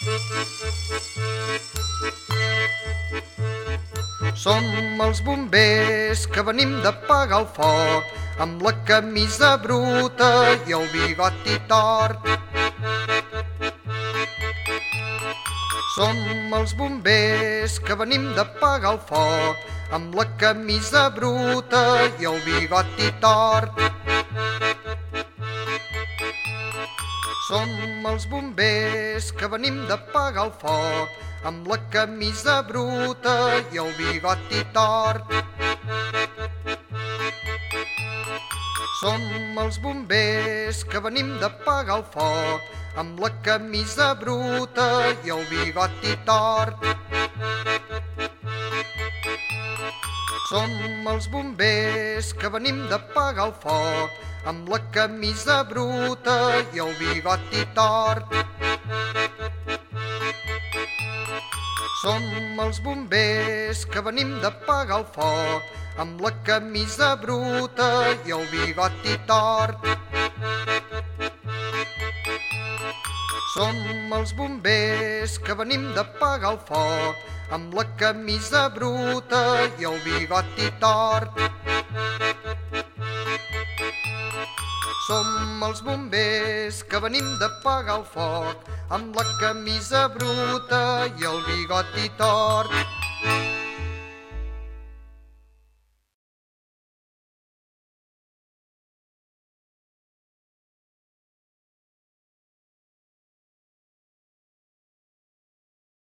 Som els bombers que venim d'apagar el foc, amb la camisa bruta i el bigoti tort. Som els bombers que venim d'apagar el foc, amb la camisa bruta i el bigoti tort. Som els bombers que venim d'apagar el foc, amb la camisa bruta i el bigoti tort. Som els bombers que venim d'apagar el foc, amb la camisa bruta i el bigoti tort. Som els bombers que venim d'apagar el foc, amb la camisa bruta i el bigoti tort. Som els bombers que venim d'apagar el foc, amb la camisa bruta i el bigoti tort. Som els bombers que venim d'apagar el foc, amb la camisa bruta i el bigoti tort. Som els bombers que venim d'apagar el foc, amb la camisa bruta i el bigoti tort.